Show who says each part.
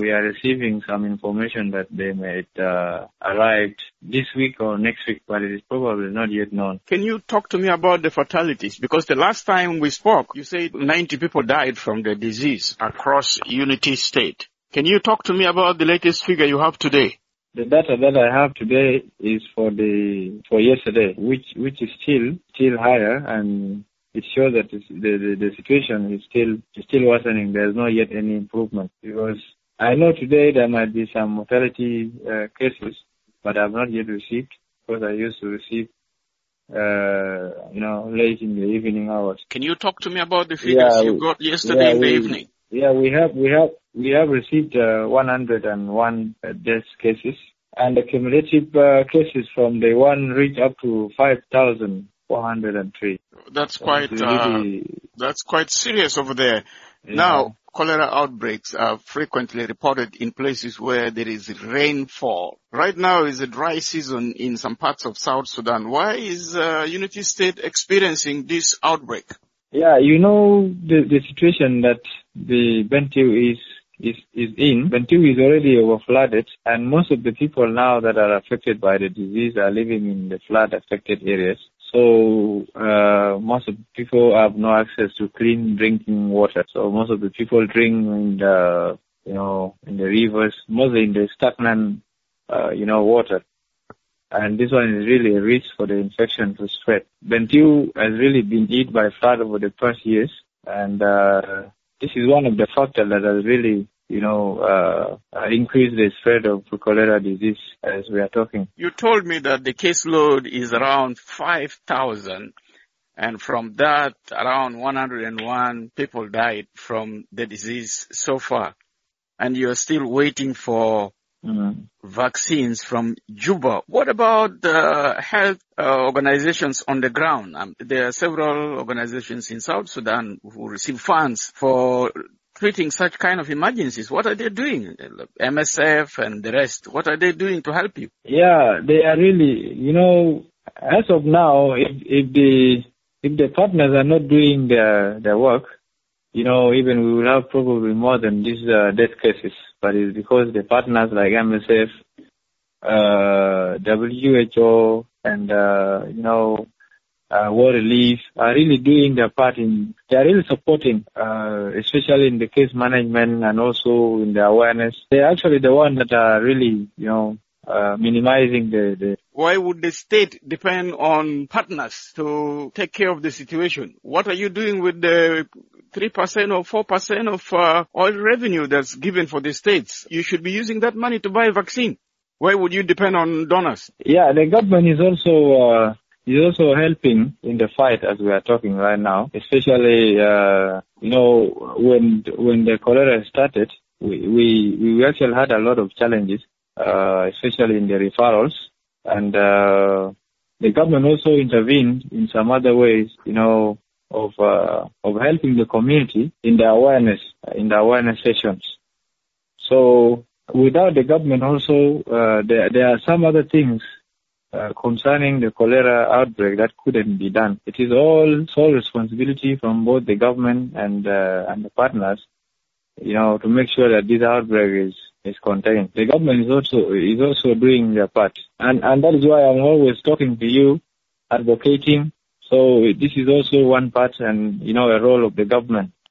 Speaker 1: We are receiving some information that they might arrive this week or next week, but it is probably not yet known.
Speaker 2: Can you talk to me about the fatalities? Because the last time we spoke, you said 90 people died from the disease across Unity State. Can you talk to me about the latest figure you have today?
Speaker 1: The data that I have today is for yesterday, which is still higher, and it shows that the situation is still worsening. There's not yet any improvement, because I know today there might be some mortality cases, but I've not yet received, because I used to receive late in the evening hours.
Speaker 2: Can you talk to me about the figures you got yesterday in the evening?
Speaker 1: Yeah, we have received 101 death cases, and the cumulative cases from day one reach up to 5,403.
Speaker 2: That's quite serious over there.
Speaker 1: Yeah.
Speaker 2: Now, cholera outbreaks are frequently reported in places where there is rainfall. Right now is a dry season in some parts of South Sudan. Why is Unity State experiencing this outbreak?
Speaker 1: Yeah, the situation that the Bentiu is in. Bentiu is already overflooded, and most of the people now that are affected by the disease are living in the flood-affected areas. So most of the people have no access to clean drinking water. So most of the people drink in the rivers, mostly in the stagnant water. And this one is really a risk for the infection to spread. Bentiu has really been hit by flood over the past years, and this is one of the factors that has really increased the spread of cholera disease as we are talking.
Speaker 2: You told me that the caseload is around 5,000, and from that, around 101 people died from the disease so far. And you're still waiting for vaccines from Juba. What about the health organizations on the ground? There are several organizations in South Sudan who receive funds for treating such kind of emergencies. What are they doing? MSF and the rest, what are they doing to help you?
Speaker 1: Yeah, they are really, as of now, if the partners are not doing their work, even we will have probably more than these death cases. But it's because the partners like MSF, WHO, and World Relief are really doing their part they are really supporting, especially in the case management and also in the awareness. They're actually the ones that are really, minimizing the...
Speaker 2: Why would the state depend on partners to take care of the situation? What are you doing with the 3% or 4% of oil revenue that's given for the states? You should be using that money to buy a vaccine. Why would you depend on donors?
Speaker 1: Yeah, the government is also helping in the fight as we are talking right now, especially, when the cholera started, we actually had a lot of challenges, especially in the referrals, and the government also intervened in some other ways, of helping the community in the awareness sessions. So without the government also, there are some other things concerning the cholera outbreak that couldn't be done. It is all sole responsibility from both the government and the partners, to make sure that this outbreak is contained. The government is also doing their part, and that is why I'm always talking to you, advocating. So this is also one part, and a role of the government